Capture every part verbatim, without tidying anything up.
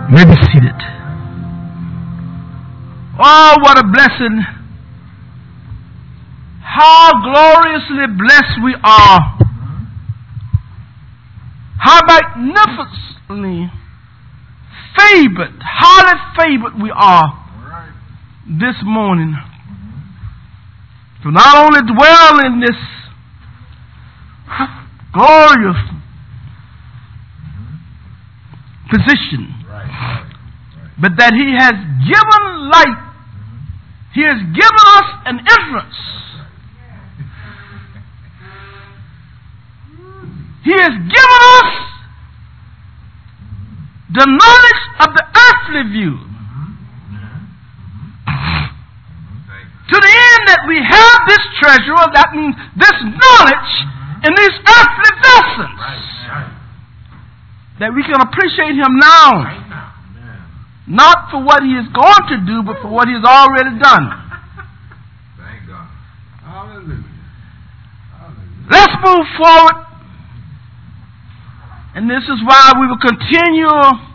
may be seated. Oh, what a blessing. How gloriously blessed we are. How magnificently favored, highly favored we are this morning. To not only dwell in this glorious position, but that He has given light. He has given us an entrance. He has given us the knowledge of the earthly view. To the end that we have this treasure, that means this knowledge in these earthly vessels. That we can appreciate Him now. Not for what He is going to do, but for what He has already done. Thank God. Hallelujah. Hallelujah. Let's move forward. And this is why we will continue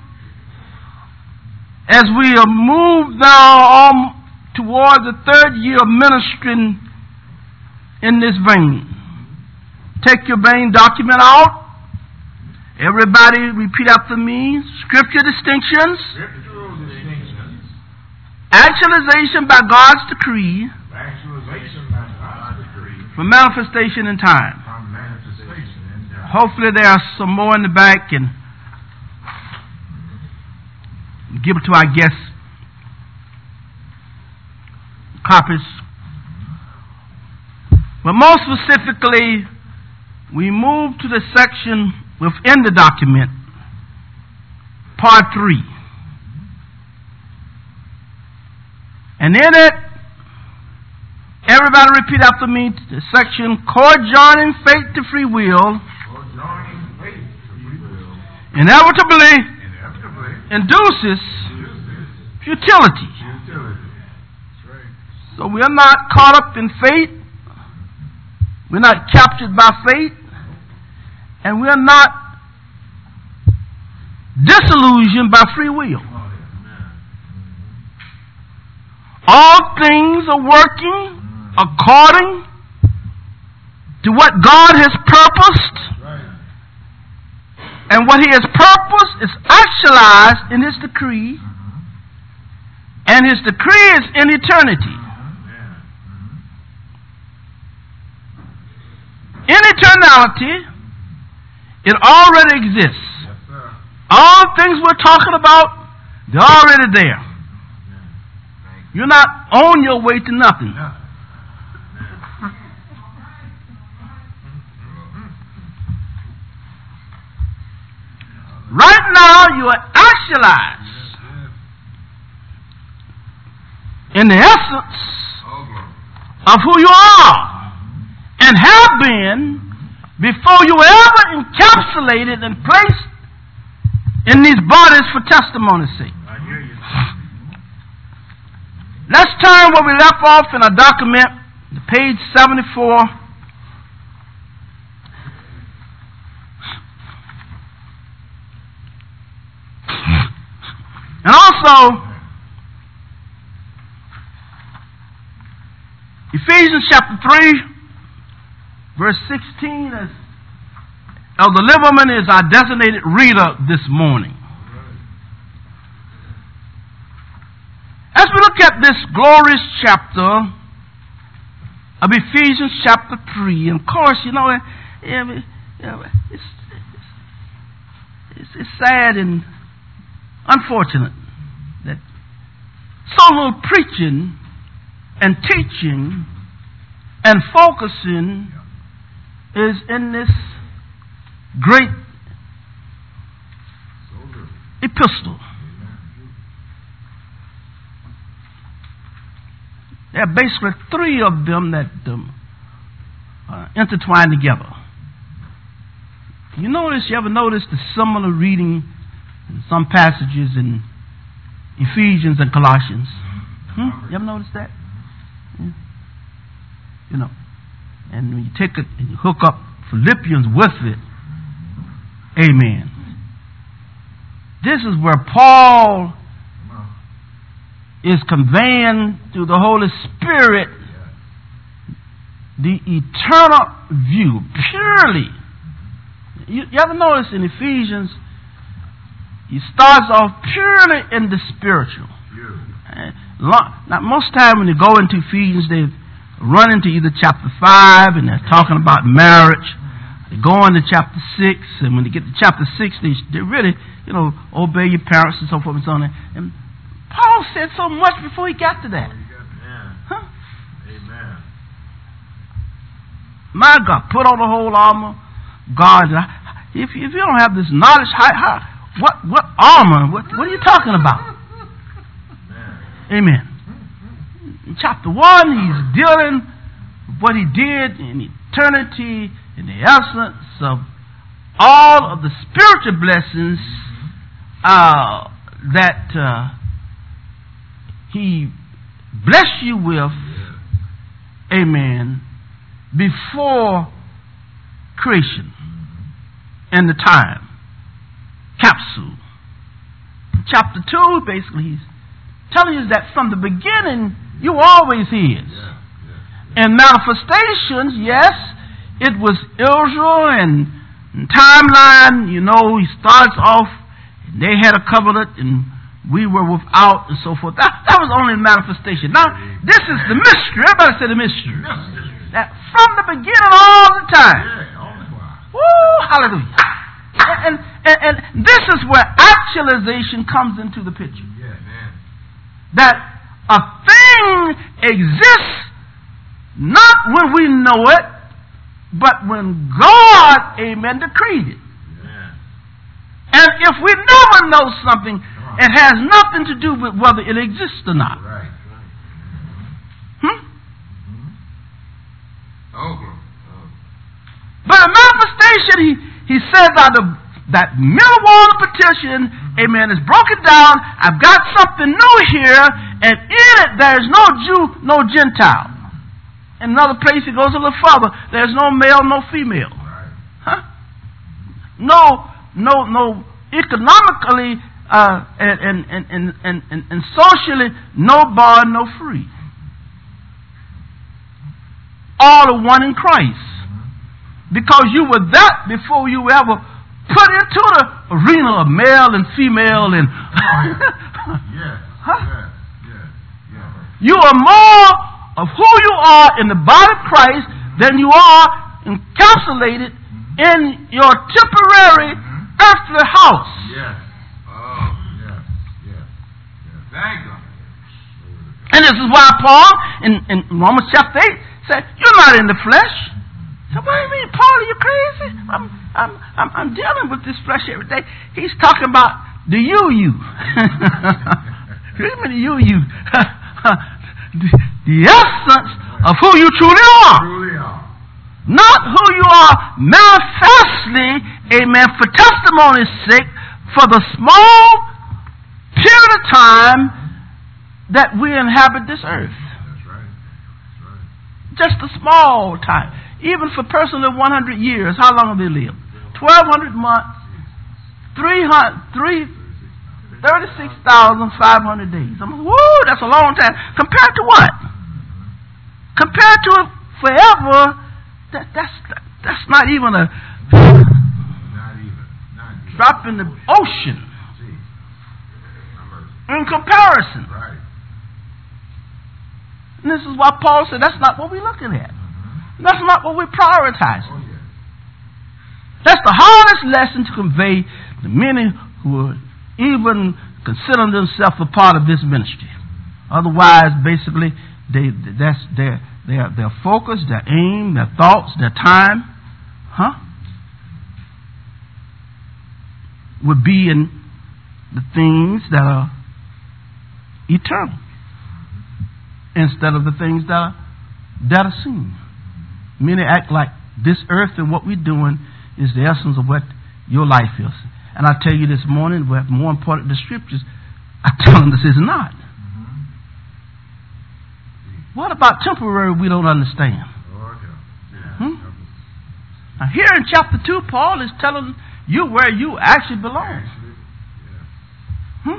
as we move now on toward the third year of ministering in this vein. Take your vein document out. Everybody repeat after me. Scripture distinctions. Scriptural distinctions. Actualization by God's decree. Actualization by God's decree. For manifestation in time. From manifestation in time. Hopefully there are some more in the back, and give it to our guests. Copies. But more specifically, we move to the section within the document, part three. And in it, everybody repeat after me, the section, co-joining faith to free will, Co-joining faith to free will, inevitably, inevitably induces induces futility. futility. That's right. So we are not caught up in fate. We're not captured by fate. And we're not disillusioned by free will. All things are working according to what God has purposed. Right. And what He has purposed is actualized in His decree. And His decree is in eternity. In eternality, it already exists. Yes, sir. All things we're talking about, they're already there. You're not on your way to nothing. Nothing. Right now, you are actualized in the essence Oh, glory. of who you are and have been before you were ever encapsulated and placed in these bodies for testimony's sake. I hear you. Let's turn where we left off in our document, to page seventy-four. And also, Ephesians chapter three, verse sixteen, as Elder Liverman is our designated reader this morning. As we look at this glorious chapter of Ephesians chapter three, and of course, you know, it's, it's, it's sad and unfortunate that so little preaching and teaching and focusing is in this great epistle. There are basically three of them that um, uh, intertwine together. You notice, you ever notice the similar reading in some passages in Ephesians and Colossians? Hmm? You ever notice that? Yeah. You know, and when you take it and you hook up Philippians with it, amen. this is where Paul is conveying through the Holy Spirit the eternal view, purely. You, you ever notice in Ephesians, he starts off purely in the spiritual. Now, most time when you go into Ephesians, they run into either chapter five and they're talking about marriage. They go on to chapter six, and when they get to chapter six, they, they really, you know, obey your parents and so forth and so on. And Paul said so much before he got to that. Huh? Amen. My God, put on the whole armor. God, if, if you don't have this knowledge, how, how, what what armor? What, what are you talking about? Amen. In chapter one, he's dealing with what he did in eternity, in the essence of all of the spiritual blessings uh, that uh, he blessed you with, amen, before creation and the time capsule. Chapter two, basically, he's telling you that from the beginning, you always His. Yeah, yeah. And manifestations, yes, it was Israel and, and timeline, you know, he starts off, and they had a covenant, and we were without, and so forth. That, that was only a manifestation. Now, this is the mystery. Everybody say the mystery. That from the beginning all the time. Woo, hallelujah. And, and, and this is where actualization comes into the picture. That a thing exists not when we know it, but when God, amen, decreed it. Yeah. And if we never know something, it has nothing to do with whether it exists or not. Right. Hmm? Oh. But a manifestation, he, he says that the that middle wall of petition, amen, is broken down. I've got something new here, and in it there's no Jew, no Gentile. In another place he goes a little further. There's no male, no female. Huh? No, no, no economically uh, and, and, and, and, and, and socially, no bond, no free. All are one in Christ. Because you were that before you ever put into the arena of male and female and yes, huh? yes, yes, yes. You are more of who you are in the body of Christ than you are encapsulated in your temporary mm-hmm. earthly house. Yes. Oh, yes, yes, yes. Thank God. And this is why Paul in, in Romans chapter eight said, "You're not in the flesh." So what do you mean, Paul? Are you crazy? I'm, I'm, I'm, I'm dealing with this flesh every day. He's talking about the you, you. Read me the you, you. the, the essence of who you truly are. Truly are. Not who you are manifestly, amen, for testimony's sake, for the small period of time that we inhabit this earth. That's right. That's right. Just a small time. Even for a person of one hundred years, how long have they lived? twelve hundred months, three hundred, three, thirty-six thousand five hundred days. I mean, woo, that's a long time. Compared to what? Compared to forever, that, that's that's not even a not even, not even. drop in the ocean in comparison. Right. And this is why Paul said that's not what we're looking at. That's not what we're prioritizing. Oh, yeah. That's the hardest lesson to convey to many who are even considering themselves a part of this ministry. Otherwise, basically, they that's their their their focus, their aim, their thoughts, their time, huh? Would be in the things that are eternal instead of the things that are that are seen. Many act like this earth and what we're doing is the essence of what your life is. And I tell you this morning, what more important the scriptures, I tell them this is not. Mm-hmm. What about temporary we don't understand? Oh, yeah. Hmm? Now here in chapter two, Paul is telling you where you actually belong. Actually, yeah. Hmm?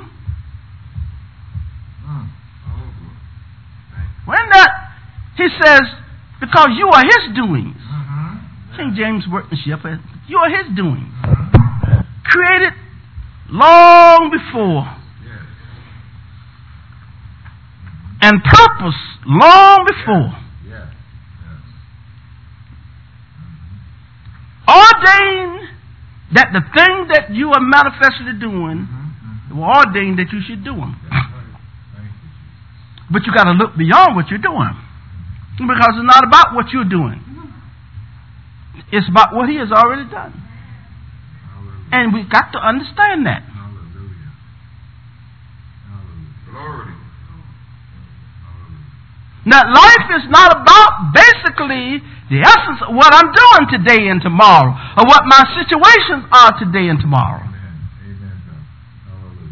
When that, he says, because you are his doings. Mm-hmm. King James workmanship, you are his doings. Mm-hmm. Created long before. Yes. And purpose long before. Yes. Yes. Ordained that the thing that you are manifestly doing, mm-hmm. were ordained that you should do them. But you got to look beyond what you're doing. Because it's not about what you're doing. It's about what he has already done. Hallelujah. And we got to understand that. Hallelujah. Hallelujah. Now, life is not about basically the essence of what I'm doing today and tomorrow, or what my situations are today and tomorrow. Amen. Amen.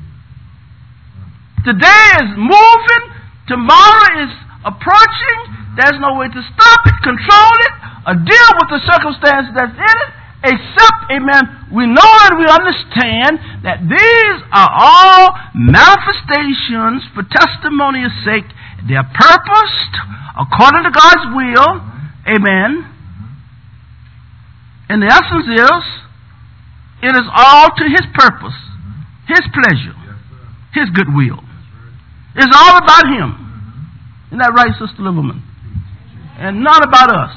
Today is moving. Tomorrow is approaching. There's no way to stop it, control it, or deal with the circumstances that's in it, except, amen, we know and we understand that these are all manifestations for testimony's sake. They are purposed according to God's will, amen. And the essence is, it is all to his purpose, his pleasure, his goodwill. It's all about him. Isn't that right, Sister Liverman? And not about us.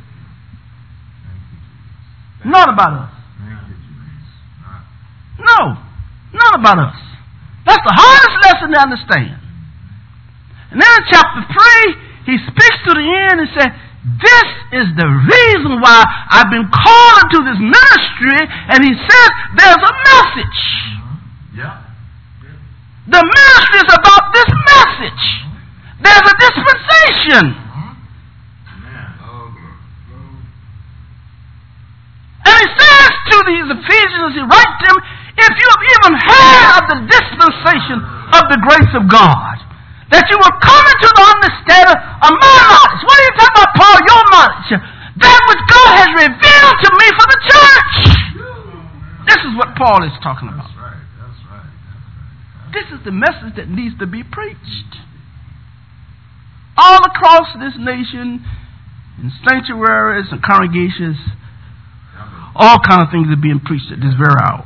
Not about us. No. Not about us. That's the hardest lesson to understand. And then in chapter three, he speaks to the end and says, this is the reason why I've been called into this ministry. And he says, there's a message. Yeah. The ministry is about this message. There's a dispensation. And he says to these Ephesians, he writes to them, if you have even heard of the dispensation of the grace of God, that you will come into the understanding of my knowledge. What are you talking about, Paul? Your knowledge. That which God has revealed to me for the church. This is what Paul is talking about. This is the message that needs to be preached. All across this nation, in sanctuaries and congregations, all kind of things are being preached at this very hour.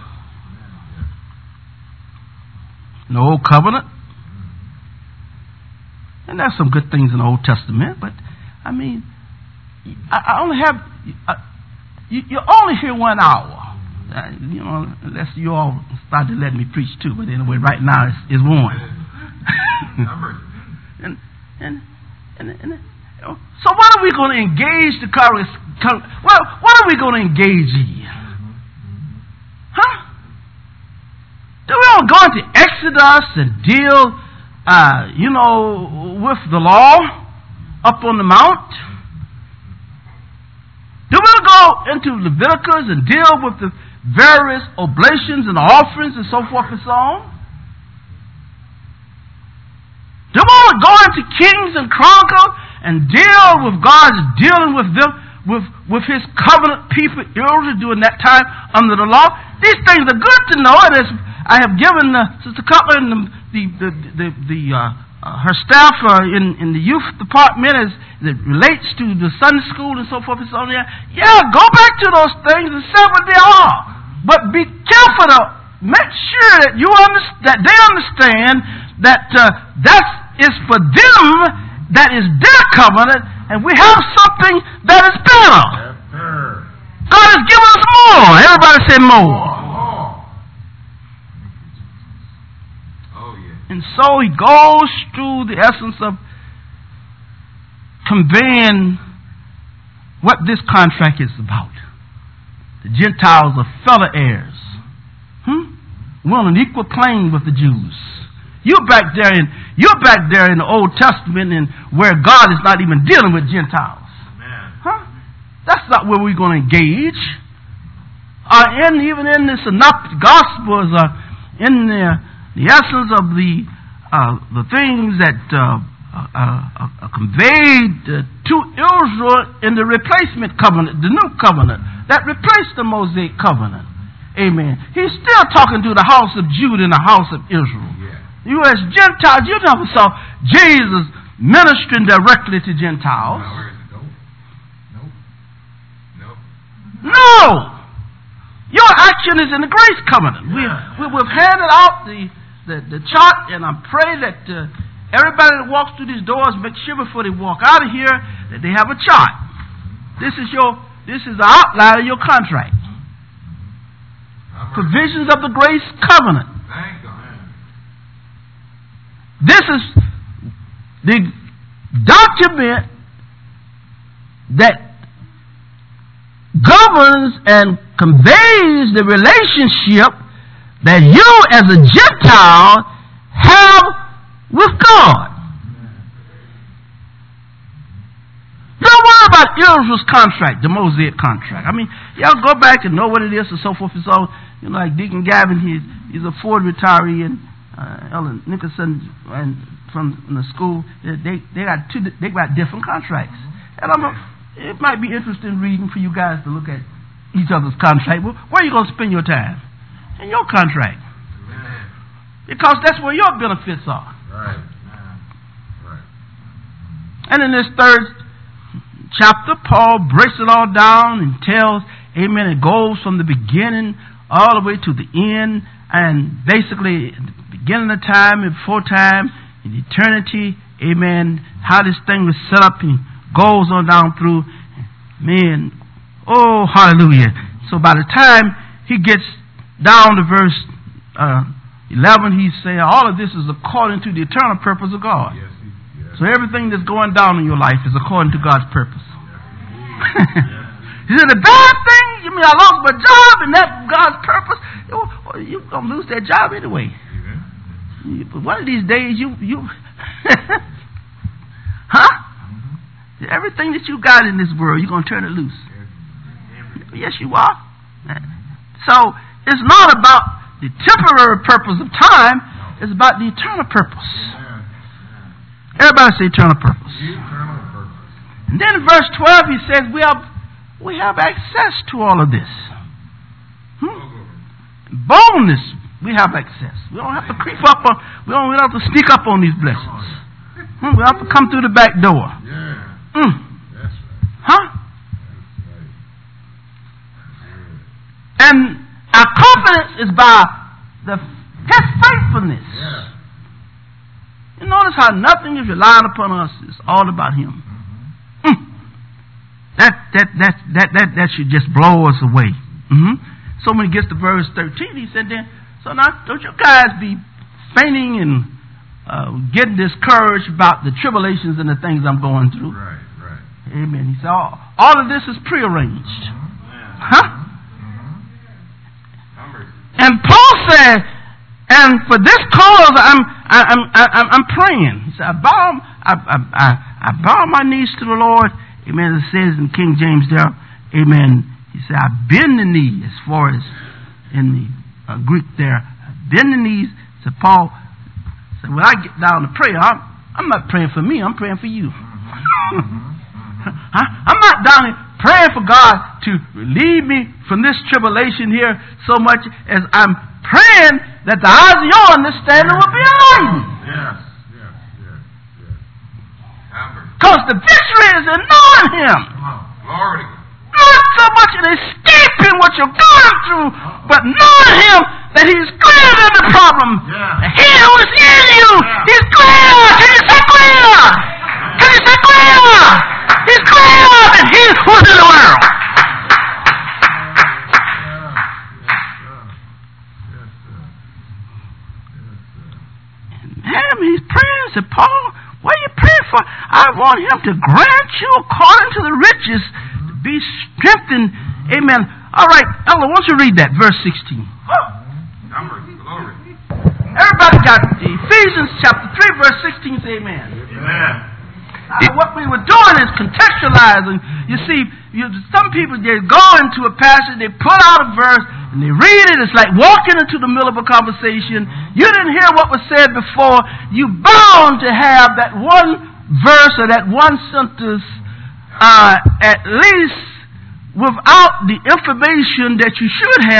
In the Old Covenant. And there's some good things in the Old Testament, but, I mean, I, I only have, I, you, you only hear one hour. Uh, you know, unless you all start to let me preach too, but anyway, right now it's, it's one. and, and, and, and, so what are we going to engage the Congress? Well, what are we going to engage in? Huh? Do we all go into Exodus and deal, uh, you know, with the law up on the mount? Do we go into Leviticus and deal with the various oblations and offerings and so forth and so on? Do we want to go into Kings and Chronicles and deal with God's dealing with them, with, with his covenant people, Israel, during that time under the law? These things are good to know, and as I have given uh, Sister Cutler and the, the, the, the, the uh, uh, her staff uh, in, in the youth department as it relates to the Sunday school and so forth and so on. Yeah, go back to those things and say what they are. But be careful to make sure that you understand, that they understand that uh, that is for them, that is their covenant, and we have something that is better. God has given us more. Everybody say more. And so he goes through the essence of conveying what this contract is about. The Gentiles are fellow heirs. Hmm? We're on an equal plane with the Jews. You're back there in you're back there in the Old Testament, and where God is not even dealing with Gentiles. Amen. Huh? That's not where we're going to engage. Uh, and even in the Synoptic Gospels, uh, in the The essence of the uh, the things that uh, uh, uh, conveyed uh, to Israel in the replacement covenant, the new covenant, that replaced the Mosaic covenant. Amen. He's still talking to the house of Judah and the house of Israel. Yeah. You as Gentiles, you never saw Jesus ministering directly to Gentiles. No. No. No. No. Your action is in the grace covenant. Yeah. We, we, we've handed out the, the, the chart, and I pray that uh, everybody that walks through these doors make sure before they walk out of here that they have a chart. This is your this is the outline of your contract. Provisions of the grace covenant. Thank God. This is the document that governs and conveys the relationship that you as a Gentile have with God. Don't worry about Israel's contract, the Mosaic contract. I mean, y'all go back and know what it is and so forth and so. You know, like Deacon Gavin, he's he's a Ford retiree, and uh, Ellen Nicholson and from the school, they they got two they got different contracts. And I'm a, it might be interesting reading for you guys to look at each other's contract. Well, where are you going to spend your time? In your contract, because that's where your benefits are. Right. Right. And in this third chapter, Paul breaks it all down and tells, amen, it goes from the beginning all the way to the end, and basically at the beginning of time and before time, in eternity, amen, how this thing was set up and goes on down through, man, oh, hallelujah. So by the time he gets down to verse uh, eleven, he's saying all of this is according to the eternal purpose of God. Yes, yes. So everything that's going down in your life is according to God's purpose. Yes. He said, the bad thing, you mean I lost my job and that's God's purpose? Well, you're going to lose that job anyway. You, but one of these days, you, you huh? Mm-hmm. Everything that you got in this world, you're going to turn it loose. Yes, you are. So, it's not about the temporary purpose of time, it's about the eternal purpose. Everybody say eternal purpose. Eternal purpose. And then in verse twelve, he says, we have we have access to all of this. Hmm? Boldness, we have access. We don't have to creep up on, we don't, we don't have to sneak up on these blessings. Hmm? We don't have to come through the back door. Yeah. Hmm. That's right. Huh? That's right. And our confidence is by the His faithfulness. Yeah. You notice how nothing is relying upon us. It's all about Him. Mm-hmm. Mm. That, that, that, that, that, that should just blow us away. Mm-hmm. So when he gets to verse thirteen, he said then, so now don't you guys be fainting and uh, getting discouraged about the tribulations and the things I'm going through. Right, right. Amen. He said, all, all of this is prearranged. Mm-hmm. Huh? Mm-hmm. And Paul said, and for this cause I'm I'm I'm I'm praying. He said, I bow I I I, I bow my knees to the Lord. Amen. It says in King James there. Amen. He said, I bend the knee, as far as in the uh, Greek there. I bend the knees. So Paul said, when I get down to prayer, I'm, I'm not praying for me. I'm praying for you. I'm not down here praying for God to relieve me from this tribulation here so much as I'm praying that the eyes of your understanding will be enlightened. Yes, yes, yes, yes. Because the victory is in knowing Him. Glory. Not so much in escaping what you're going through, but knowing Him that He's greater than the problem. Yeah. He who is in you, He's greater. Can you say greater? Can you say greater? He's greater than He who's in the world. And he's praying. Said, Paul, what are you praying for? I want Him to grant you according to the riches to be strengthened. Amen. All right, Ella, why don't you read that, verse sixteen? Numbers, glory. Everybody got Ephesians chapter three, verse sixteen. Say amen. Amen. Uh, what we were doing is contextualizing. You see, you, some people, they go into a passage, they pull out a verse, and they read it. It's like walking into the middle of a conversation. You didn't hear what was said before. You bound to have that one verse or that one sentence uh, at least without the information that you should have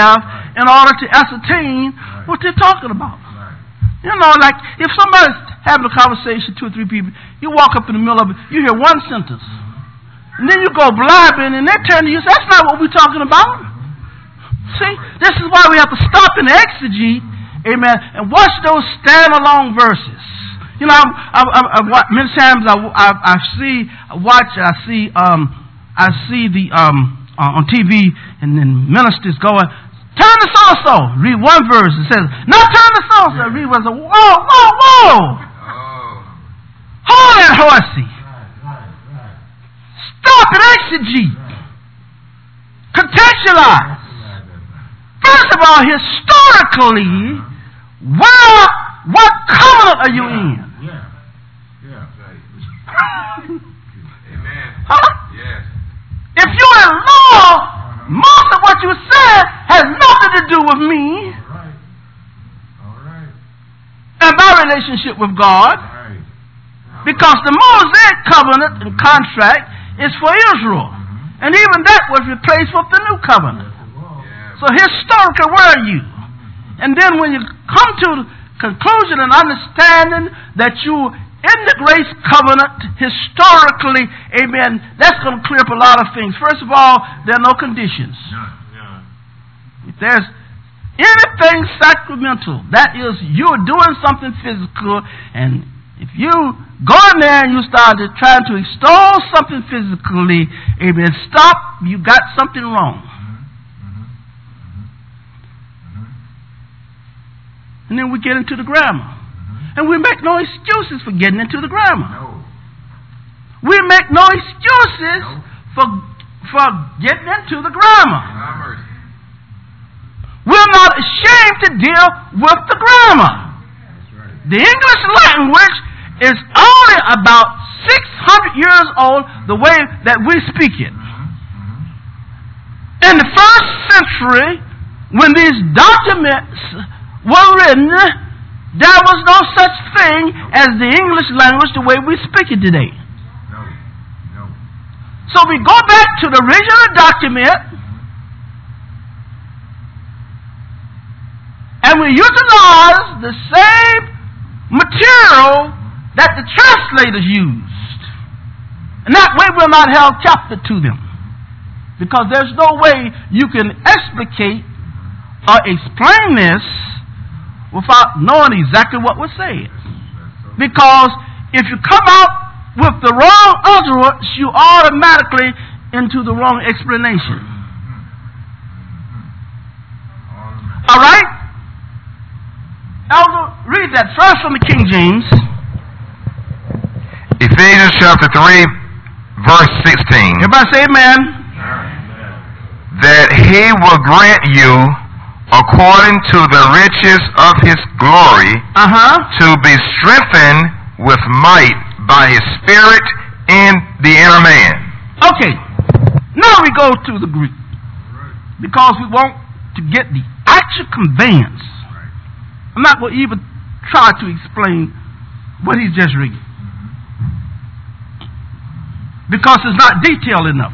in order to ascertain Right. what they're talking about. Right. You know, like if somebody's having a conversation, two or three people, you walk up in the middle of it, you hear one sentence, and then you go blabbing, and they turn to you and say, that's not what we're talking about. See, this is why we have to stop and exegete, amen, and watch those standalone verses. You know, I, I, I, I, many times I, I, I see, I watch, I see, um, I see the um, uh, on T V, and then ministers going, turn to so-and-so, read one verse, and says, no, turn to so-and-so, read one, so, whoa, whoa, whoa, Oh. hold that horsey, Right, right, right. stop and exegete, contextualize. First of all, historically, where, what covenant are you in? Yeah. Yeah. Right. Amen. Huh? Yes. If you're in law, most of what you said has nothing to do with me All right. All right. and my relationship with God, Right. because the Mosaic covenant and contract is for Israel. And even that was replaced with the new covenant. Yeah. So historically, where are you? And then when you come to the conclusion and understanding that you in the grace covenant historically, amen, that's going to clear up a lot of things. First of all, there are no conditions. None. None. If there's anything sacramental, that is, you're doing something physical, and if you go in there and you start to trying to extol something physically, amen, stop, you got something wrong. And then we get into the grammar. And we make no excuses for getting into the grammar. No. We make no excuses No. for for getting into the grammar. Have mercy. We're not ashamed to deal with the grammar. That's right. The English language is only about six hundred years old the way that we speak it. In the first century, when these documents were written, there was no such thing as the English language the way we speak it today. No. No. So we go back to the original document and we utilize the same material that the translators used. And that way we're not held captive to them. Because there's no way you can explicate or explain this without knowing exactly what was said. Because if you come out with the wrong utterance, you automatically into the wrong explanation. All right? Elder, read that first from the King James. Ephesians chapter three, verse sixteen. Everybody say amen. That he will grant you, according to the riches of his glory, Uh-huh. to be strengthened with might by his Spirit in the inner man. Okay. Now we go to the Greek. Because we want to get the actual conveyance. I'm not going to even try to explain what he's just reading. Because it's not detailed enough.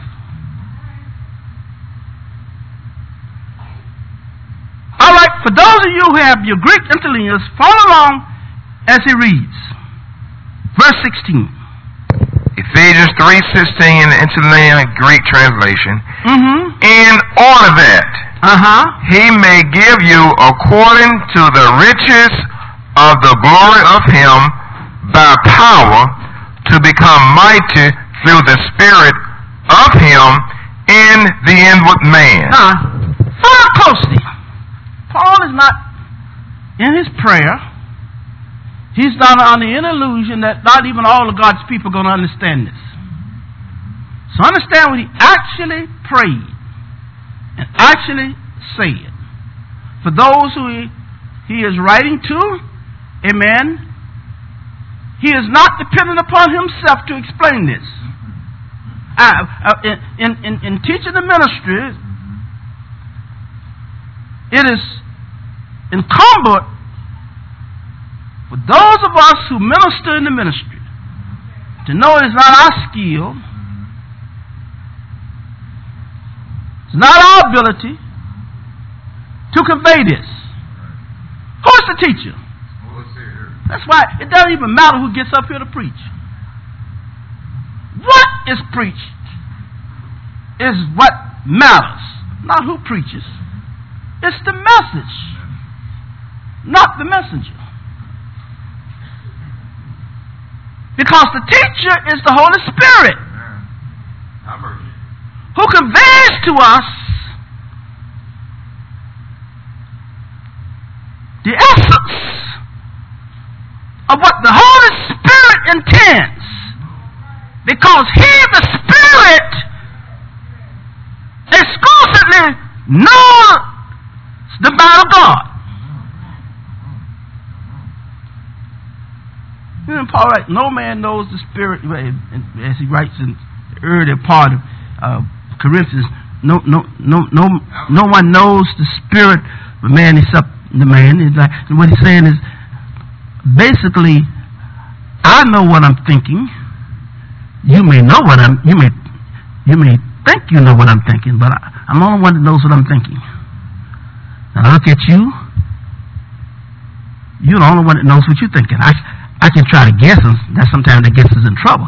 All right, for those of you who have your Greek interlinears, follow along as he reads. Verse sixteen. Ephesians three sixteen in the interlinear Greek translation. Mm-hmm. In order that Uh-huh. he may give you according to the riches of the glory of him by power to become mighty through the Spirit of him in the inward man. Now, follow closely. Paul is not in his prayer. He's not under any illusion that not even all of God's people are going to understand this. So understand what he actually prayed and actually said. For those who he, he is writing to, amen, he is not dependent upon himself to explain this. Uh, uh, in, in, in teaching the ministry, it is incumbent for those of us who minister in the ministry to know it is not our skill, it's not our ability, to convey this? Who is the teacher? That's why it doesn't even matter who gets up here to preach. What is preached is what matters, not who preaches. It's the message, not the messenger. Because the teacher is the Holy Spirit, who conveys to us the essence of what the Holy Spirit intends. Because He, the Spirit, exclusively knows the mind of God. You know, Paul writes, no man knows the Spirit, as he writes in the earlier part of uh, Corinthians, no, no, no, no, no one knows the Spirit of man except the man. It's like, what he's saying is, basically, I know what I'm thinking. You may know what I'm. You may, you may think you know what I'm thinking, but I, I'm the only one that knows what I'm thinking. And I look at you. You're the only one that knows what you're thinking. I, I can try to guess, and that sometimes that gets us in trouble.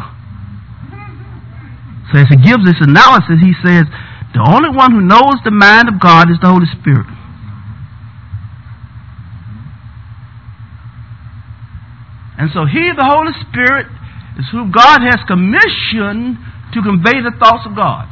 So as he gives this analysis, he says, the only one who knows the mind of God is the Holy Spirit. And so he, the Holy Spirit, is who God has commissioned to convey the thoughts of God.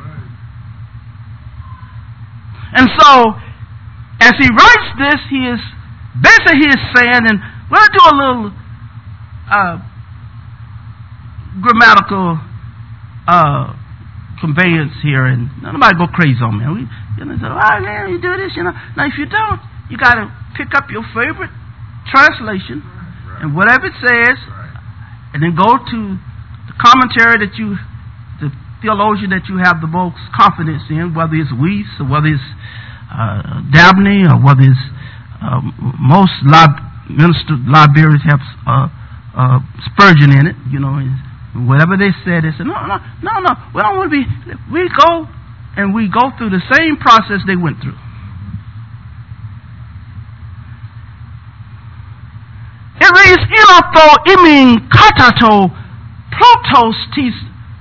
And so, as he writes this, he is, basically he is saying, and we're going to do a little uh, grammatical uh, conveyance here, and nobody go crazy on me. We, you know, say, oh man, you do this, you know. Now, if you don't, you got to pick up your favorite translation, and whatever it says, and then go to the commentary that you, the theologian that you have the most confidence in, whether it's Weiss or whether it's uh, Dabney or whether it's uh, most lib- minister libraries have uh, uh, Spurgeon in it, you know. And whatever they said, they said, no, no, no, no. We don't want to be. We go and we go through the same process they went through. It reads, "Ilotho imin katato protos tis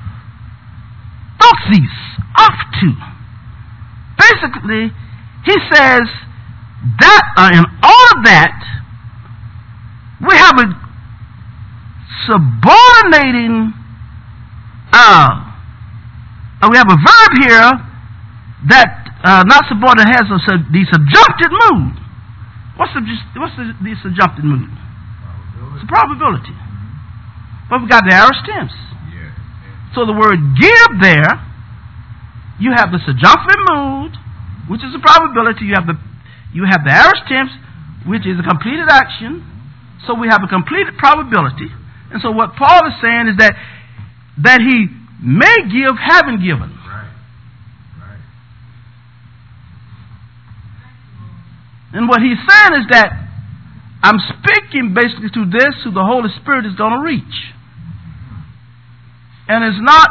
doxis aftu." Basically, he says that uh, in all of that, we have a subordinating, uh, we have a verb here that uh, not subordinate has a, sub, the subjunctive mood. What's the what's the, the subjunctive mood? It's a probability. But we got the aorist tense. So the word give there, you have the subjunctive mood, which is a probability. You have the you have the aorist tense, which is a completed action. So we have a completed probability. And so what Paul is saying is that that he may give, having given. Right. Right. And what he's saying is that I'm speaking basically to this, who the Holy Spirit is going to reach. And it's not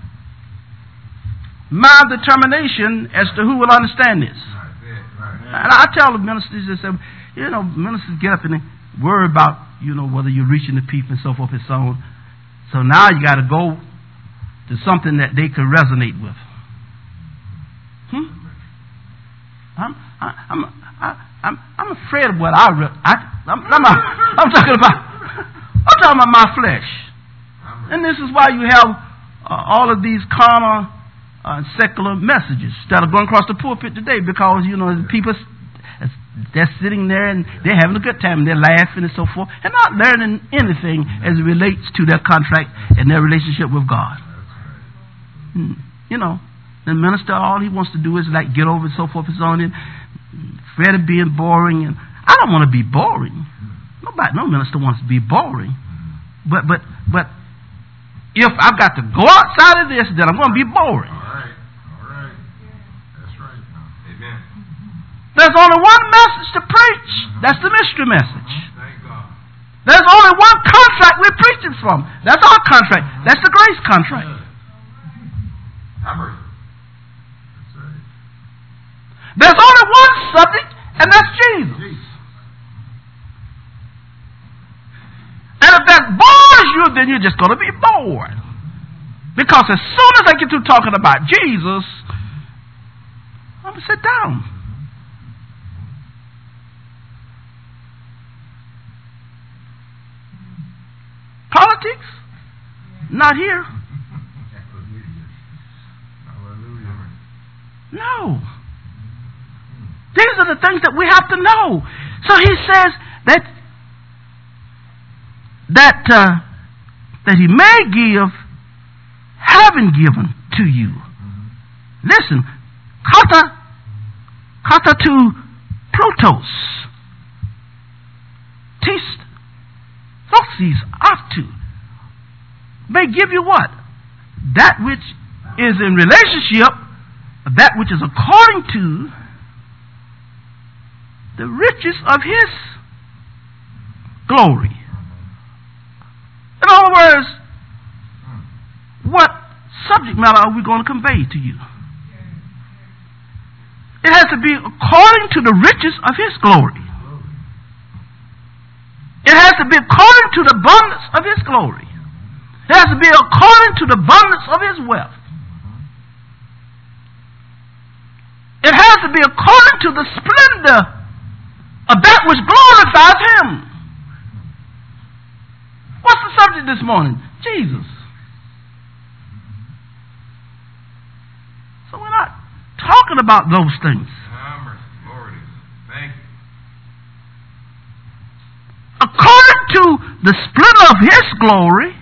my determination as to who will understand this. Right. And I tell the ministers, they say, you know, ministers get up and they worry about, you know, whether you're reaching the people and so forth and so on. So now you got to go to something that they can resonate with. Hmm? I'm, I, I'm, I, I'm, I'm afraid of what I, re- I I'm, I'm, I'm talking about. I'm talking about my flesh, and this is why you have uh, all of these carnal, uh, secular messages that are going across the pulpit today. Because you know the people, they're sitting there and they're having a good time, and they're laughing and so forth, and not learning anything as it relates to their contract and their relationship with God. Hmm. You know, the minister, all he wants to do is like get over and so forth and so on. And afraid of being boring, and I don't want to be boring. Nobody, no minister wants to be boring. But but but if I've got to go outside of this, then I'm going to be boring. All right, all right, that's right. Amen. There's only one message to preach. That's the mystery message. Thank God. There's only one contract we're preaching from. That's our contract. That's the grace contract. That's right. There's only one subject And that's Jesus. And if that bores you, then you're just going to be bored. Because as soon as I get to talking about Jesus, I'm going to sit down. Politics? Not here. No. These are the things that we have to know. So he says that that uh, that he may give, having given to you. Mm-hmm. Listen, kata kata to Plutos, tis thoxes aftu, may give you what? That which is in relationship, that which is according to the riches of his glory. In other words, what subject matter are we going to convey to you? It has to be according to the riches of his glory. It has to be according to the abundance of his glory. It has to be according to the abundance of his wealth. It has to be according to the splendor of that which glorifies him. What's the subject this morning? Jesus. So we're not talking about those things. According to the splendor of his glory,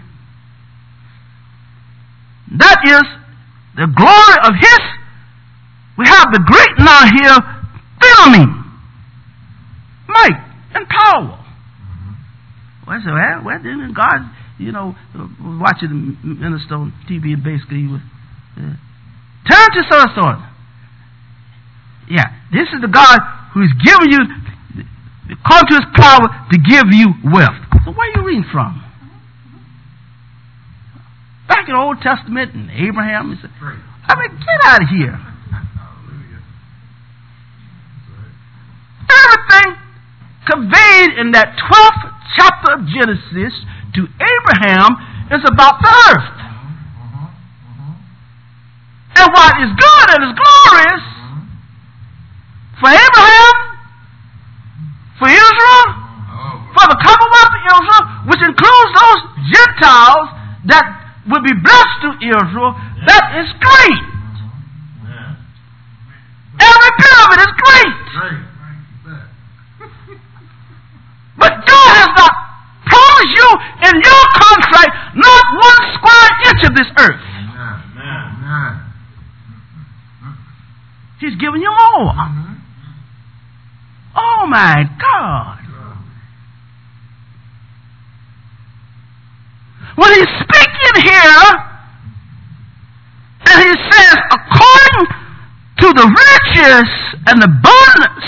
that is the glory of his, we have the Greek now here, phenomenon, might and power. Well, I said, well, well, then God, you know, watching the minister on T V, and basically he was, uh, turn to so and so. Yeah, this is the God who is giving you, according to his power, to give you wealth. So where are you reading from? Back in the Old Testament and Abraham, he said, I mean, get out of here. Everything conveyed in that twelfth chapter of Genesis to Abraham is about the earth. And what is good and is glorious for Abraham, for Israel, for the Commonwealth of Israel, which includes those Gentiles that will be blessed through Israel, that is great. Every bit of it is great. But God has not promised you in your contract not one square inch of this earth. He's giving you more. Oh my God. When he's speaking here, and he says, according to the riches and abundance,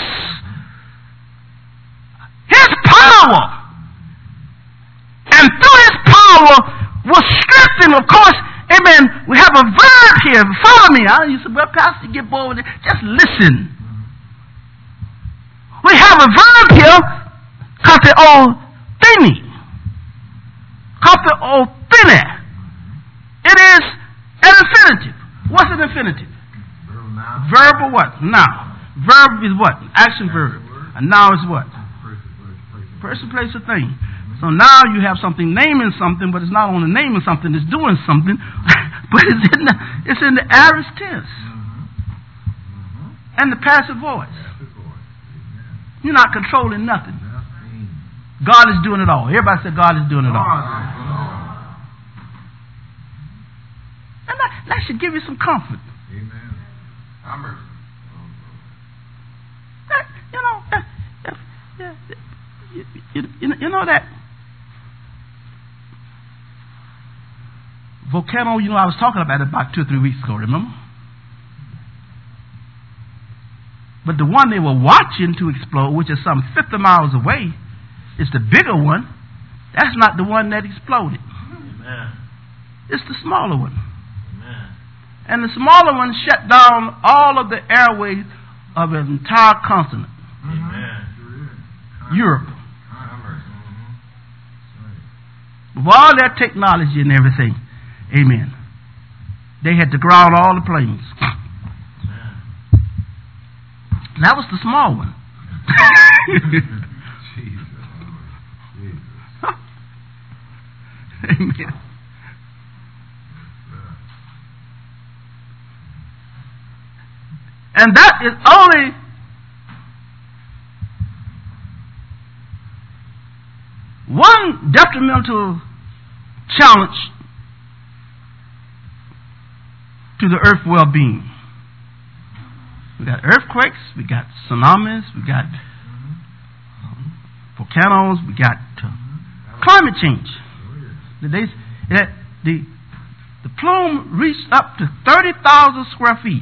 his power, and through his power will strengthen, of course, amen, we have a verb here, follow me. I used to, well, Pastor, get bored with it. Just listen. We have a verb here, kateo thini. Kateo thini. It is an infinitive. What's an infinitive? Verb or what? Noun. Verb is what? Action verb. A noun is what? Person, place, or thing. So now you have something naming something, but it's not only naming something, it's doing something, but it's in the, it's in the aorist tense. And the passive voice. You're not controlling nothing. God is doing it all. Everybody said God is doing it all. And that, that should give you some comfort. Amen. That, you know, that, that, yeah, you, you, you, you know that volcano, you know, I was talking about it about two or three weeks ago, remember? But the one they were watching to explode, which is some fifty miles away, is the bigger one. That's not the one that exploded. Amen. It's the smaller one. Amen. And the smaller one shut down all of the airways of an entire continent. Amen. Europe. With all that technology and everything, amen, they had to ground all the planes. And that was the small one. Jesus. Jesus. Amen. And that is only one detrimental challenge to the earth's well-being. We got earthquakes, we got tsunamis, we got um, volcanoes, we got uh, climate change. The, days, that the, the plume reached up to thirty thousand square feet.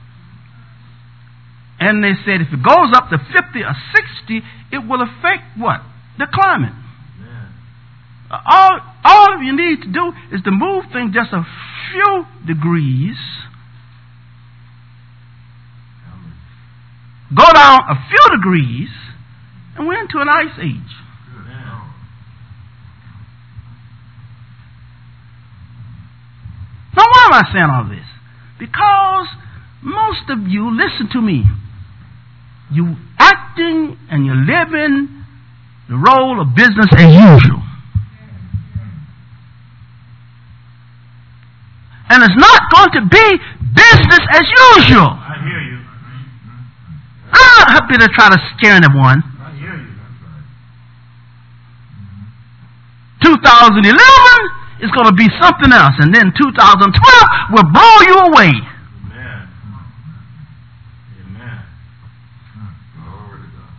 And they said if it goes up to fifty or sixty, it will affect what? The climate. Yeah. All, all you need to do is to move things just a few degrees, go down a few degrees, and we're into an ice age. Yeah. Now, why am I saying all this? Because most of you, listen to me, you acting and you're living the role of business as usual. And it's not going to be business as usual. I hear you. I'm not happy to try to scare anyone. I hear you. twenty eleven is going to be something else, and then two thousand twelve will blow you away. Amen. Amen. Glory to God.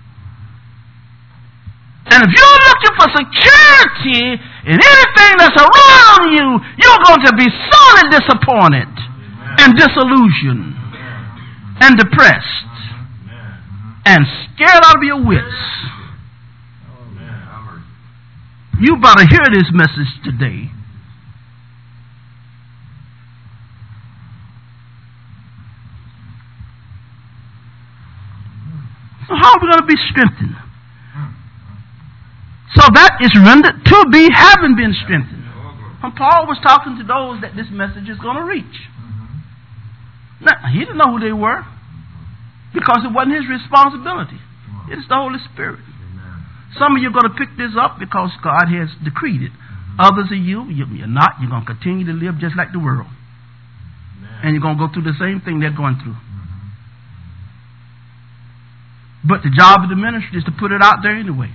And if you're looking for security in anything that's around you, you're going to be sorely disappointed. Amen. And disillusioned. Amen. And depressed. Amen. And scared out of your wits. Amen. You better hear this message today. So how are we going to be strengthened? So that is rendered to be having been strengthened. And Paul was talking to those that this message is going to reach. Now, he didn't know who they were because it wasn't his responsibility. It's the Holy Spirit. Some of you are going to pick this up because God has decreed it. Others of you, you're not. You're going to continue to live just like the world. And you're going to go through the same thing they're going through. But the job of the ministry is to put it out there anyway.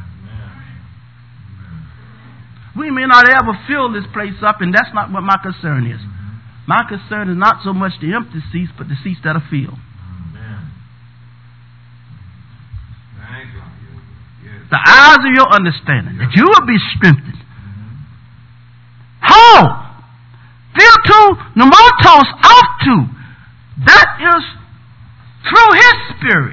We may not ever fill this place up, and that's not what my concern is. My concern is not so much the empty seats, but the seats that are filled. The eyes of your understanding, that you will be strengthened. How? Theotu pneumatos autu. That is through His Spirit.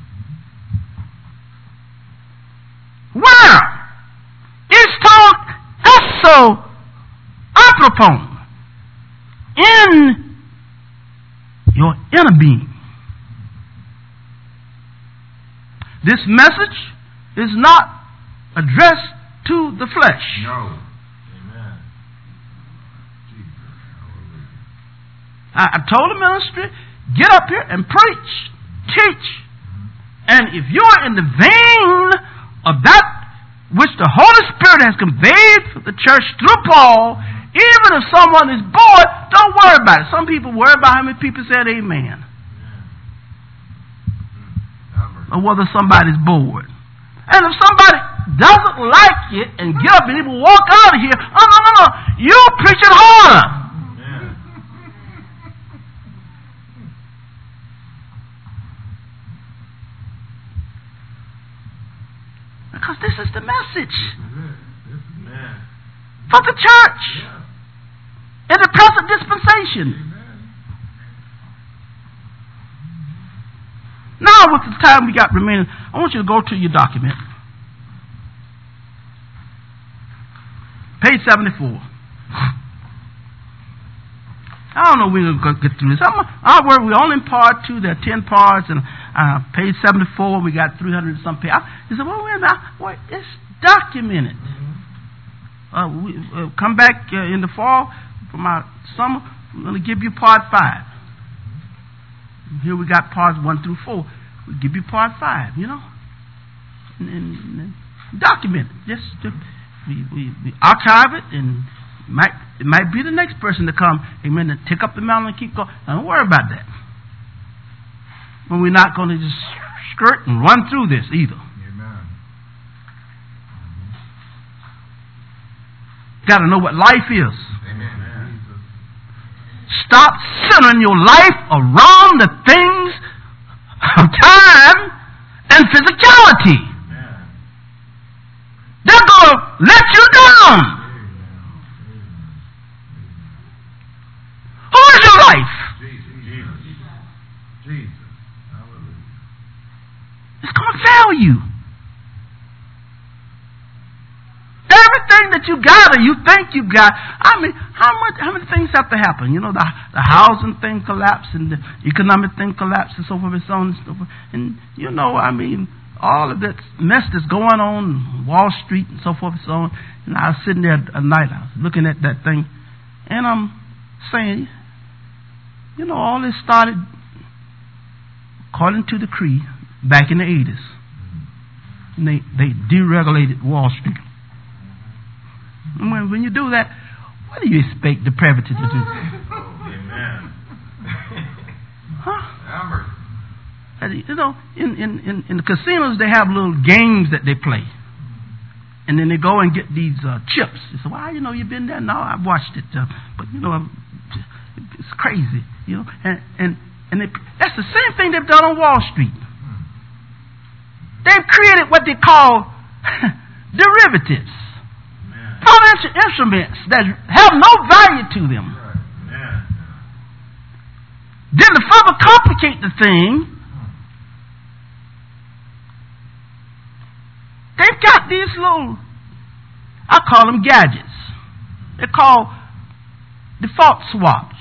Where? It's told eso anthropon. In your inner being. This message is not addressed to the flesh. No. Amen. I, I told the ministry, get up here and preach, teach. And if you're in the vein of that which the Holy Spirit has conveyed to the church through Paul, even if someone is bored, don't worry about it. Some people worry about how many people said amen. Or whether somebody's bored. And if somebody doesn't like it and get up and even walk out of here, oh, no, no, no, you preach it harder. Yeah. Because this is the message for the church in the present dispensation. Now, with the time we got remaining, I want you to go to your document. Page seventy-four. I don't know when we're going to get through this. I'm, I work, we're only in part two. There are ten parts, and uh, page seventy-four, we got three hundred and some pages. He said, well, wait a minute. Wait, it's documented. Mm-hmm. Uh, we uh, come back uh, in the fall for my summer. We're going to give you part five. Here we got parts one through four. We'll give you part five, you know. And, and, and document it. Just, just we, we, we archive it, and might it might be the next person to come, amen, to take up the mountain and keep going. Don't worry about that. But we're not going to just skirt and run through this either. Amen. Got to know what life is. Amen. Stop centering your life around the things of time and physicality. Amen. They're going to let you down. Who is your life? Jesus. Jesus. Jesus. Hallelujah. It's going to fail you. Everything that you got or you think you got, I mean, how much, how many things have to happen? You know, the the housing thing collapsed and the economic thing collapsed and so forth and so on and so forth. And, you know, I mean, all of that mess that's going on Wall Street and so forth and so on. And I was sitting there at night, I was looking at that thing, and I'm saying, you know, all this started, according to the decree, back in the eighties. And they, they deregulated Wall Street. And when, when you do that, what do you expect depravity to do? Amen. Huh? You know, in, in, in, in the casinos, they have little games that they play. And then they go and get these uh, chips. You say, well, you know, you've been there? No, I've watched it. Uh, but, you know, I'm, it's crazy. You know, and, and, and they, that's the same thing they've done on Wall Street. They've created what they call derivatives. Financial instruments that have no value to them. Amen. Then to further complicate the thing, they've got these little, I call them gadgets. They're called default swaps,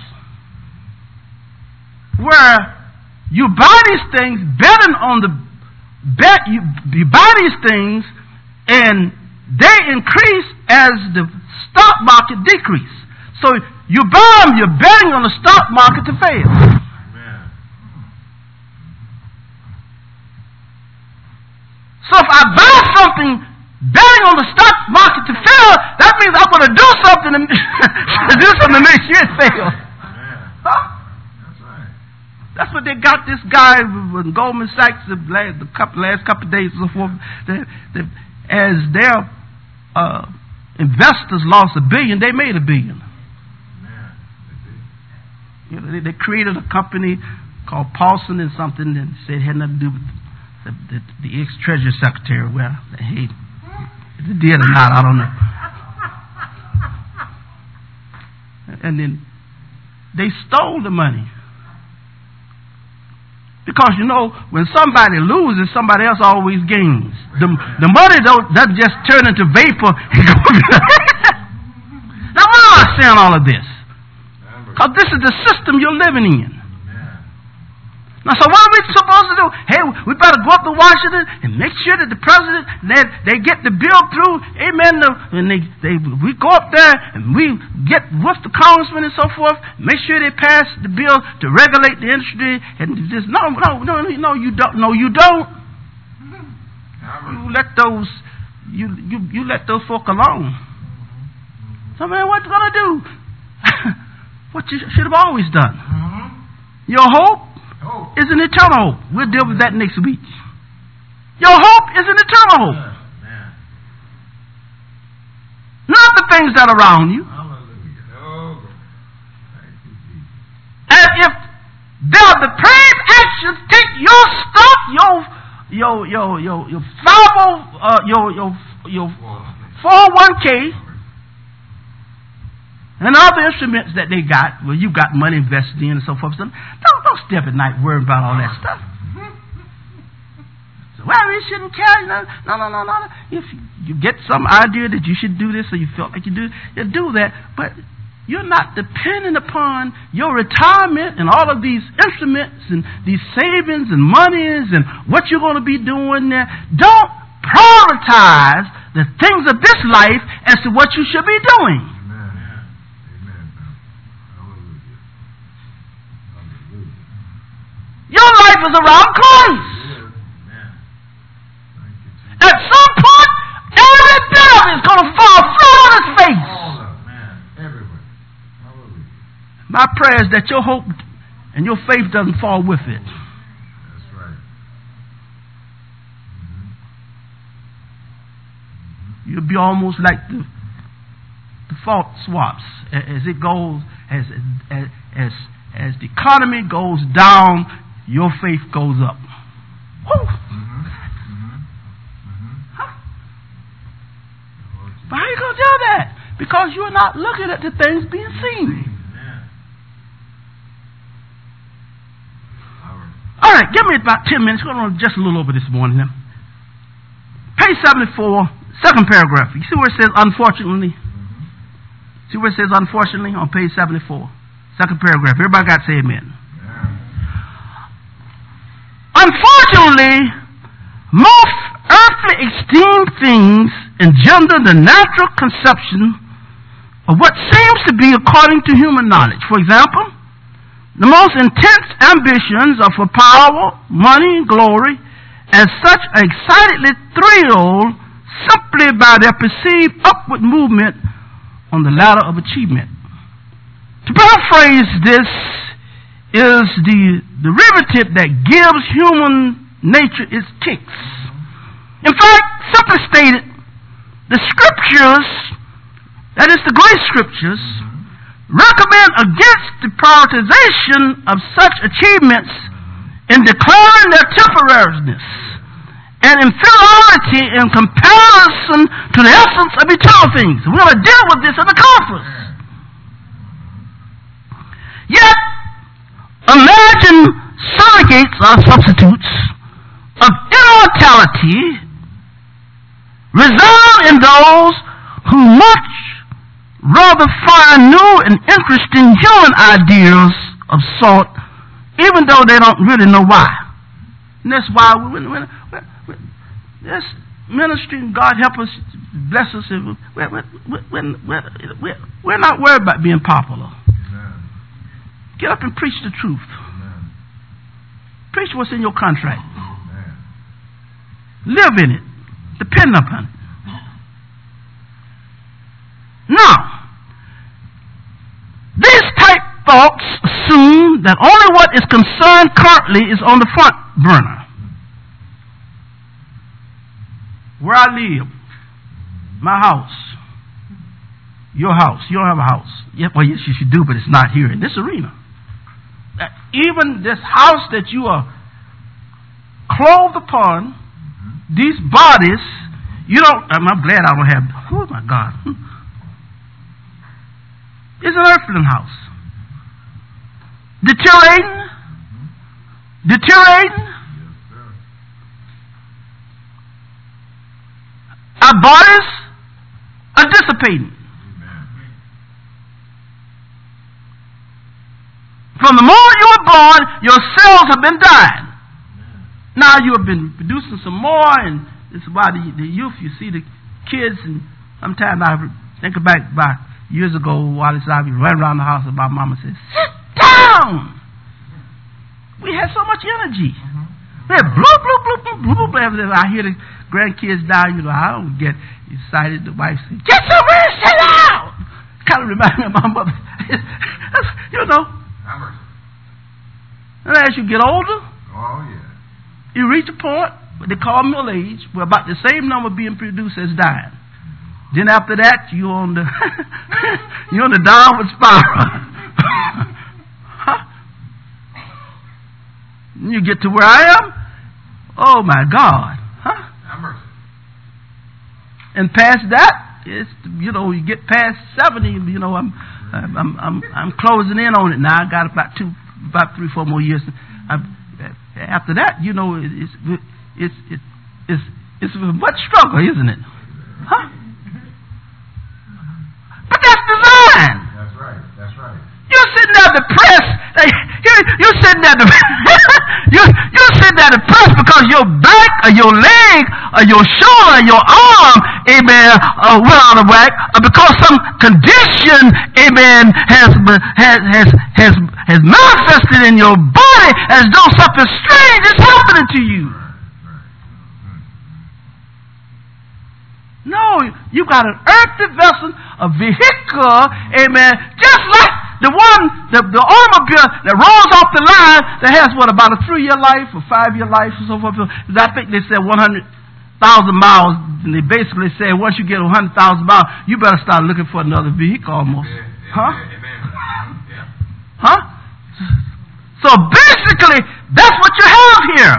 where you buy these things betting on the bet. You, you buy these things and they increase as the stock market decrease. So you buy them, you're betting on the stock market to fail. Amen. So if I buy something betting on the stock market to fail, that means I'm going to do something to, to do something to make sure it fails. Huh? That's right. That's what they got this guy with Goldman Sachs the last, the couple, last couple of days or so forth. They, they, as their uh, investors lost a billion, they made a billion. Amen. You know, they, they created a company called Paulson and something, and said it had nothing to do with the, the, the ex-treasury secretary. Well, hey, if it did or not, I don't know. And then they stole the money. Because, you know, when somebody loses, somebody else always gains. The, the money don't, doesn't just turn into vapor. Now, why am I saying all of this? Because this is the system you're living in. Now, so what are we supposed to do? Hey, we better go up to Washington and make sure that the president, that they get the bill through. Amen. And they, they, we go up there and we get with the congressman and so forth. Make sure they pass the bill to regulate the industry. And just no, no, no, no, you don't. No, you don't. You let those, you you you let those folk alone. So, man, what you gonna do? What you should have always done. Your hope is an eternal hope. We'll deal with that next week. Your hope is an eternal hope. Amen. Not the things that are around you. Hallelujah. Oh, thank you, Jesus. And if they're the depraved actions, take your stuff, your your your your your five oh uh, your your your four oh one k and other instruments that they got, where you got money invested in and so forth. So don't, don't step at night worrying about all that stuff. So, well, you shouldn't carry no, no, no, no, no. If you get some idea that you should do this or you felt like you do, you do that. But you're not dependent upon your retirement and all of these instruments and these savings and monies and what you're going to be doing there. Don't prioritize the things of this life as to what you should be doing. Amen. Amen. Hallelujah. Hallelujah. Your life is around Christ. At some point, every bit of it is going to fall flat on his face. All of it, man. Everywhere. Hallelujah. My prayer is that your hope and your faith doesn't fall with it. That's right. Mm-hmm. Mm-hmm. You'll be almost like the the fault swaps as it goes, as as as as the economy goes down, your faith goes up. Woo. Mm-hmm. But how are you going to do that? Because you're not looking at the things being seen. All right, give me about ten minutes. We're going to just a little over this morning now. Page seventy-four, second paragraph. You see where it says unfortunately? Mm-hmm. See where it says unfortunately on page seventy-four, second paragraph. Everybody got to say amen. Yeah. Unfortunately, most earthly esteemed things engender the natural conception of what seems to be according to human knowledge. For example, the most intense ambitions are for power, money, and glory, as such are excitedly thrilled simply by their perceived upward movement on the ladder of achievement. To paraphrase this is the derivative that gives human nature its kicks. In fact, simply stated, the scriptures, that is the great scriptures, recommend against the prioritization of such achievements in declaring their temporariness and inferiority in comparison to the essence of eternal things. We're going to deal with this in the conference. Yet, imagine surrogates or substitutes of immortality reside in those who much rather find new and interesting human ideas of sort, even though they don't really know why. And that's why we, we, we, we, this ministry, and God help us, bless us, we're, we're, we're, we're, we're not worried about being popular. Amen. Get up and preach the truth. Amen. Preach what's in your contract. Amen. Live in it. Depend upon it. Now, these type thoughts assume that only what is concerned currently is on the front burner. Where I live, my house, your house. You don't have a house. Yeah, well, yes, you should do, but it's not here in this arena. That even this house that you are clothed upon, these bodies, you don't, I'm glad I don't have, oh my God. It's an earthly house. Deteriorating. Deteriorating. Our bodies are dissipating. From the moment you were born, your cells have been dying. Now you have been producing some more, and this is why the, the youth, you see the kids, and sometimes I think back by years ago while I be running around the house and my mama says, sit down! We had so much energy. Mm-hmm. We had bloop, bloop, bloop, bloop, bloop, bloop. I hear the grandkids die, you know, I don't get excited. The wife says, get somewhere and sit down! Kind of reminds me of my mother. You know. And as you get older, oh, yeah. you reach a point, what they call middle age, where about the same number being produced as dying. Then after that, you're on the you're on the downward spiral. Huh? You get to where I am. Oh my God! Huh? And past that, it's you know you get past seventy. You know I'm I'm I'm I'm closing in on it now. I got about two, about three, four more years. I'm, after that, you know, it's it's it's it's it's much struggle, isn't it? Huh? But that's design. That's right. sit there depressed because your back or your leg or your shoulder or your arm, amen, uh, went out of whack, or because some condition, amen, has, has, has, has, has manifested in your body as though something strange is happening to you. No, you got an earthly vessel, a vehicle, amen, just like the one, the, the automobile that rolls off the line that has, what, about a three-year life or five-year life or so forth. I think they said one hundred thousand miles, and they basically said once you get one hundred thousand miles, you better start looking for another vehicle almost. Yeah, yeah, huh? Yeah, yeah. Huh? So basically, that's what you have here.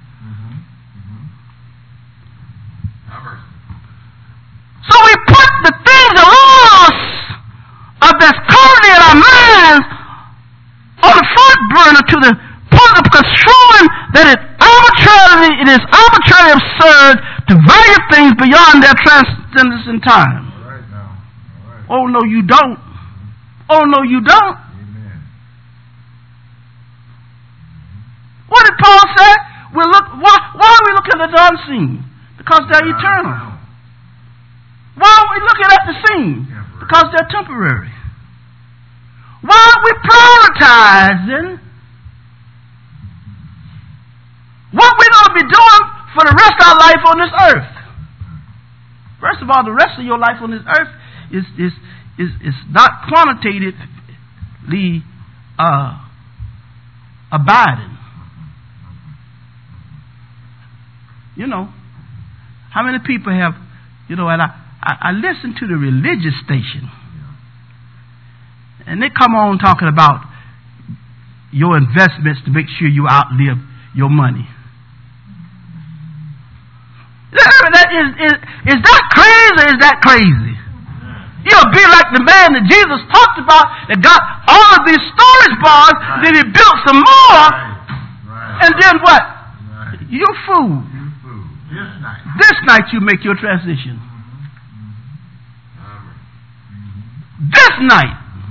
So we put the things around us of that's currently in our minds on the front burner to the point of construing that it arbitrarily, it is arbitrarily absurd to value things beyond their transcendence in time. All right now. All right. Oh no, you don't. Oh no, you don't. Amen. What did Paul say? We look. Why, why are we looking at the unseen? Because they're eternal. Why are we looking at the seen? Because they're temporary. Why aren't we prioritizing what we're going to be doing for the rest of our life on this earth? First of all, the rest of your life on this earth is is is, is not quantitatively uh, abiding. You know, how many people have, you know, and I, I, I listen to the religious station, and they come on talking about your investments to make sure you outlive your money. That is, is, is that crazy or is that crazy? You'll be like the man that Jesus talked about that got all of these storage bars, right. Then he built some more, right. Right. And then what? Right. You fool. You fool. This night. This night you make your transition. Mm-hmm. This night.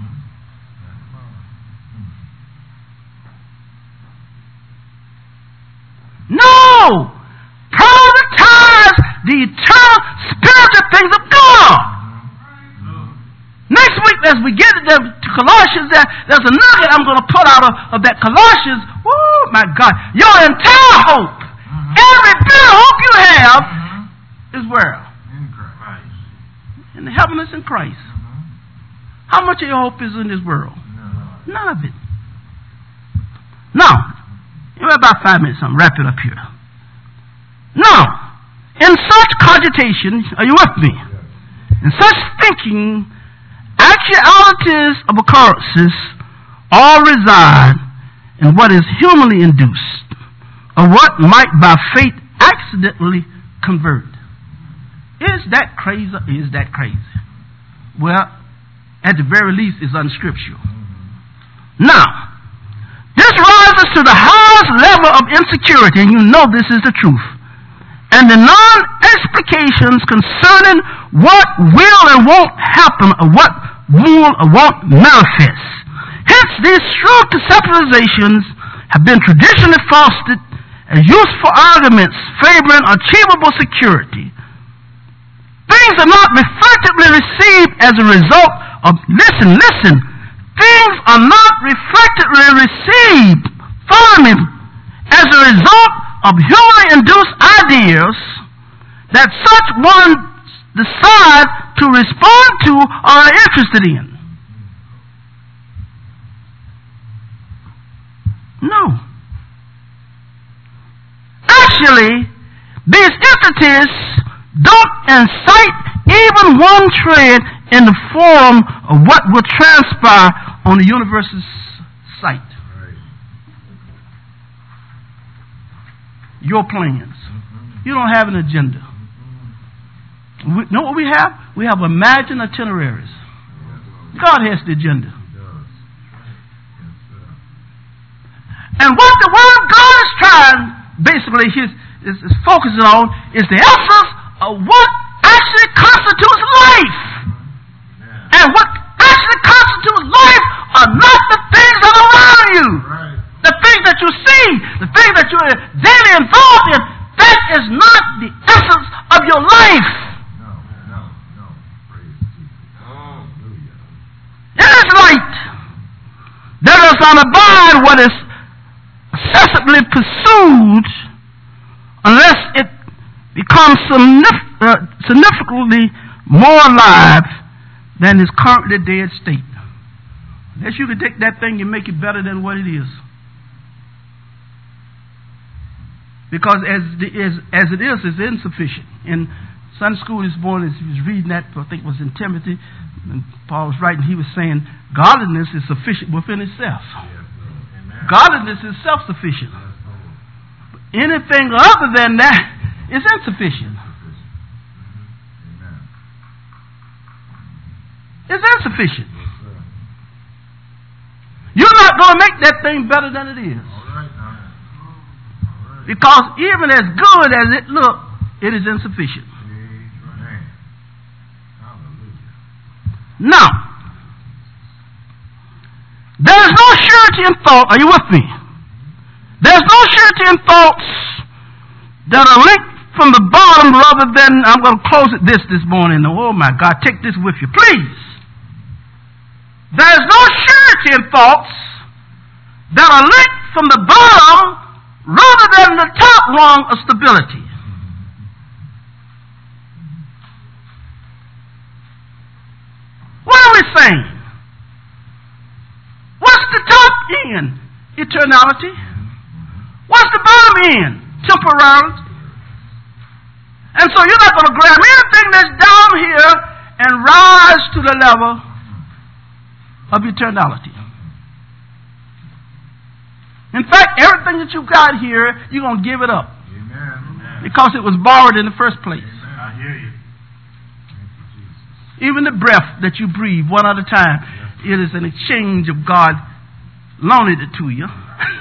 No! Prioritize the eternal spiritual things of God. Next week, as we get to Colossians, there, there's a nugget I'm going to pull out of, of that Colossians. Oh, my God. Your entire hope, mm-hmm. every bit of hope you have, mm-hmm. is where? In Christ. In the heavens in Christ. Mm-hmm. How much of your hope is in this world? No. None of it. Now, you have about five minutes. I'm wrap it up here. Now, in such cogitation, are you with me? In such thinking, actualities of occurrences all reside in what is humanly induced, or what might by fate accidentally convert. Is that crazy? Is that crazy? Well, at the very least, it's unscriptural. Now, this rises to the highest level of insecurity, and you know this is the truth. And the non-explications concerning what will and won't happen, or what will or won't manifest. Hence, these shrewd conceptualizations have been traditionally fostered as useful arguments favoring achievable security. Things are not reflectively received as a result of, listen, listen, things are not reflectively received, follow me, as a result of humanly induced ideas that such one decide to respond to or are interested in. No. Actually, these entities don't incite even one tread in the form of what will transpire on the universe's sight. Your plans. You don't have an agenda. We, know what we have? We have imagined itineraries. God has the agenda. And what the Word of God is trying, basically, his, is, is focusing on, is the essence of what actually constitutes life. And what actually constitutes life are not the things that are around you. The things that that you see, the things that you're daily involved in, that is not the essence of your life. No, no, no. Praise Jesus. Hallelujah. It is light. That does not abide what is excessively pursued unless it becomes signif- uh, significantly more alive than its currently dead state. Unless you can take that thing and make it better than what it is. Because as, the, as, as it is, it's insufficient. In Sunday school this morning, as he was reading that, I think it was in Timothy, and Paul was writing, he was saying, godliness is sufficient within itself. Yes, godliness is self-sufficient. Yes, anything other than that is insufficient. It's insufficient. You're not going to make that thing better than it is. Because even as good as it looks, it is insufficient. Now, there is no surety in thought. Are you with me? There's no surety in thoughts that are linked from the bottom rather than, I'm going to close it this this morning. Oh my God, take this with you, please. There's no surety in thoughts that are linked from the bottom rather than the top rung of stability. What are we saying? What's the top end? Eternality. What's the bottom end? Temporality. And so you're not going to grab anything that's down here and rise to the level of eternality. In fact, everything that you've got here, you're going to give it up. Amen. Because it was borrowed in the first place. Amen. I hear you. Even the breath that you breathe one at a time, it is an exchange of God loaning it to you.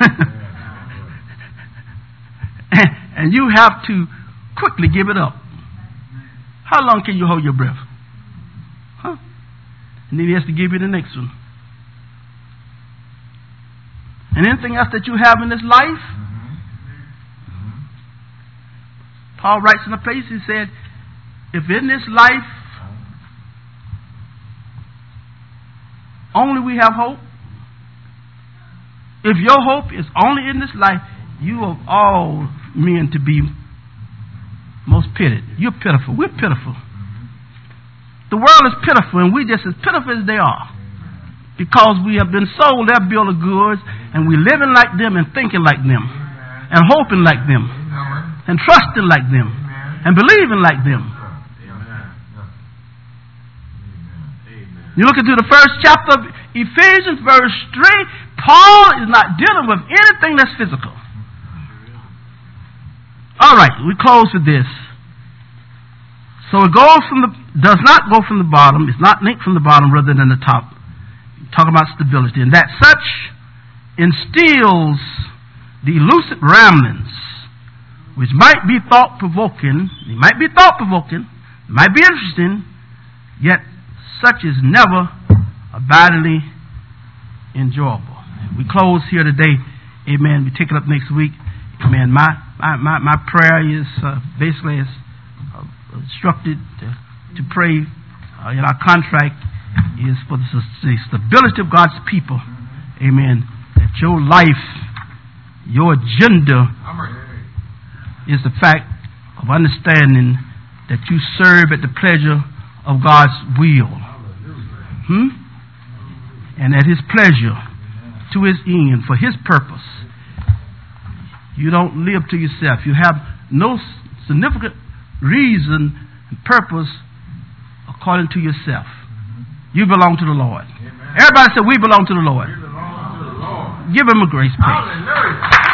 and, and you have to quickly give it up. How long can you hold your breath? Huh? And then he has to give you the next one. And anything else that you have in this life, Paul writes in a place, he said, if in this life only we have hope, if your hope is only in this life, you of all men to be most pitied. You're pitiful. We're pitiful. The world is pitiful, and we're just as pitiful as they are. Because we have been sold their bill of goods, and we're living like them and thinking like them, and hoping like them, and trusting like them, and believing like them. You look into the first chapter of Ephesians, verse three, Paul is not dealing with anything that's physical. All right, we close with this. So it goes from the, does not go from the bottom, it's not linked from the bottom rather than the top. Talk about stability, and that such instills the elusive ramblings, which might be thought-provoking, it might be thought-provoking, it might be interesting, yet such is never abidingly enjoyable. We close here today, amen. We take it up next week, amen. My my my, my prayer is uh, basically is uh, instructed to, to pray uh, in our contract is for the, the stability of God's people, amen. That your life, your agenda is the fact of understanding that you serve at the pleasure of God's will. Hmm? And at His pleasure, to His end, for His purpose. You don't live to yourself. You have no significant reason and purpose according to yourself. You belong to the Lord. Amen. Everybody say, we belong to the Lord. We belong to the Lord. Give Him a grace, please. Hallelujah.